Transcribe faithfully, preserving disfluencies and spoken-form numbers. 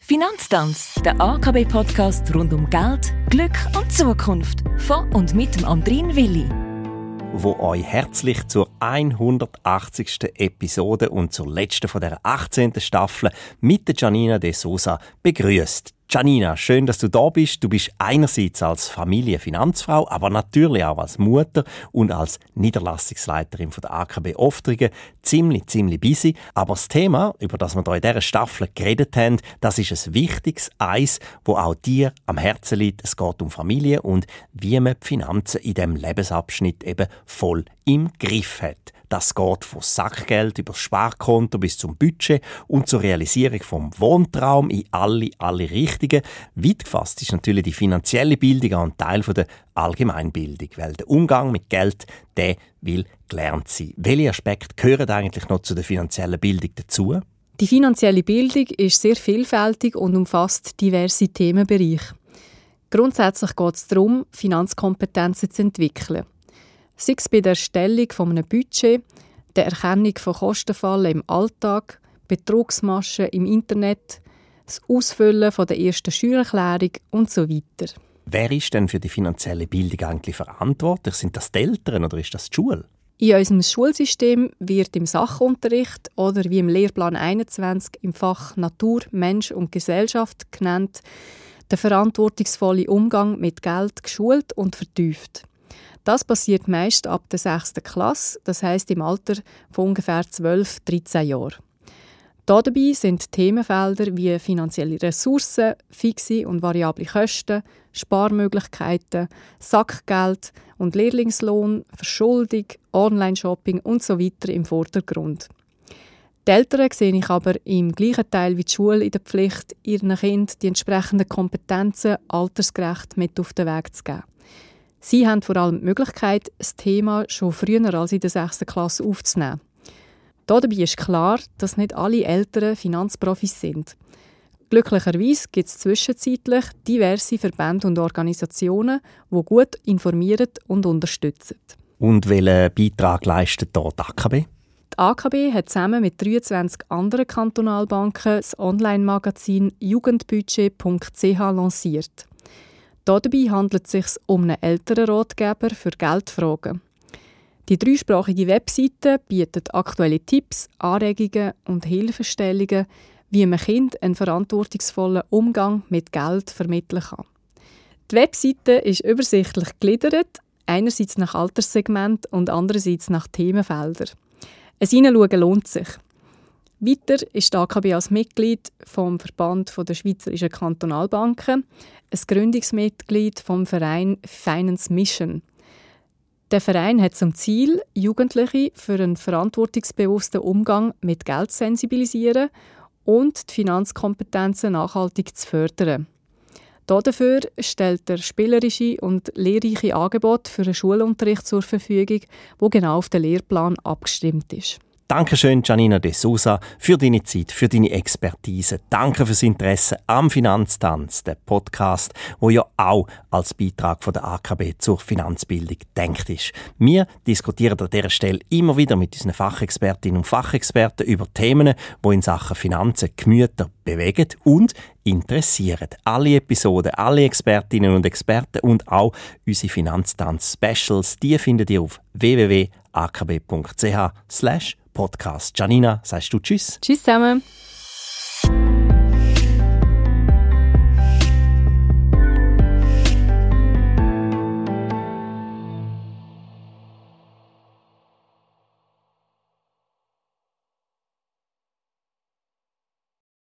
Finanztanz, der A K B-Podcast rund um Geld, Glück und Zukunft. Von und mit dem Andrin Willi. Wo euch herzlich zur hundertachtzigsten Episode und zur letzten von der achtzehnten Staffel mit der Giannina De Souza begrüßt. Giannina, schön, dass du da bist. Du bist einerseits als Familienfinanzfrau, aber natürlich auch als Mutter und als Niederlassungsleiterin von der A K B Oftringen ziemlich, ziemlich busy. Aber das Thema, über das wir hier in dieser Staffel geredet haben, das ist ein wichtiges Eins, wo auch dir am Herzen liegt. Es geht um Familie und wie man die Finanzen in diesem Lebensabschnitt eben voll im Griff hat. Das geht von Sackgeld über das Sparkonto bis zum Budget und zur Realisierung vom Wohntraum in alle, alle Richtungen. Weit gefasst ist natürlich die finanzielle Bildung auch ein Teil der Allgemeinbildung, weil der Umgang mit Geld, der will gelernt sein. Welche Aspekte gehören eigentlich noch zu der finanziellen Bildung dazu? Die finanzielle Bildung ist sehr vielfältig und umfasst diverse Themenbereiche. Grundsätzlich geht es darum, Finanzkompetenzen zu entwickeln. Sei es bei der Erstellung eines Budgets, der Erkennung von Kostenfallen im Alltag, Betrugsmaschen im Internet, das Ausfüllen von der ersten Steuererklärung und so weiter. Wer ist denn für die finanzielle Bildung eigentlich verantwortlich? Sind das die Eltern oder ist das die Schule? In unserem Schulsystem wird im Sachunterricht oder wie im Lehrplan einundzwanzig im Fach Natur, Mensch und Gesellschaft genannt, der verantwortungsvolle Umgang mit Geld geschult und vertieft. Das passiert meist ab der sechsten Klasse, das heisst im Alter von ungefähr zwölf bis dreizehn Jahren. Dabei sind Themenfelder wie finanzielle Ressourcen, fixe und variable Kosten, Sparmöglichkeiten, Sackgeld und Lehrlingslohn, Verschuldung, Online-Shopping und so weiter im Vordergrund. Die Eltern sehe ich aber im gleichen Teil wie die Schule in der Pflicht, ihren Kindern die entsprechenden Kompetenzen altersgerecht mit auf den Weg zu geben. Sie haben vor allem die Möglichkeit, das Thema schon früher als in der sechsten Klasse aufzunehmen. Dabei ist klar, dass nicht alle Eltern Finanzprofis sind. Glücklicherweise gibt es zwischenzeitlich diverse Verbände und Organisationen, die gut informieren und unterstützen. Und welchen Beitrag leistet hier die A K B? Die A K B hat zusammen mit dreiundzwanzig anderen Kantonalbanken das Online-Magazin jugendbudget punkt c h lanciert. Dabei handelt es sich um einen Elternratgeber für Geldfragen. Die dreisprachige Webseite bietet aktuelle Tipps, Anregungen und Hilfestellungen, wie man Kindern einen verantwortungsvollen Umgang mit Geld vermitteln kann. Die Webseite ist übersichtlich gegliedert, einerseits nach Alterssegment und andererseits nach Themenfeldern. Ein Hineinschauen lohnt sich. Weiter ist die A K B als Mitglied vom Verband der Schweizerischen Kantonalbanken ein Gründungsmitglied vom Verein Finance Mission. Der Verein hat zum Ziel, Jugendliche für einen verantwortungsbewussten Umgang mit Geld zu sensibilisieren und die Finanzkompetenzen nachhaltig zu fördern. Dafür stellt er spielerische und lehrreiche Angebote für einen Schulunterricht zur Verfügung, der genau auf den Lehrplan abgestimmt ist. Dankeschön, Giannina De Souza, für deine Zeit, für deine Expertise. Danke fürs Interesse am Finanztanz, der Podcast, wo ja auch als Beitrag von der A K B zur Finanzbildung gedacht ist. Wir diskutieren an dieser Stelle immer wieder mit unseren Fachexpertinnen und Fachexperten über Themen, die in Sachen Finanzen Gemüter bewegen und interessieren. Alle Episoden, alle Expertinnen und Experten und auch unsere Finanztanz-Specials, die findet ihr auf w w w punkt a k b punkt c h slash podcast. Giannina, sagst du Tschüss? Tschüss zusammen.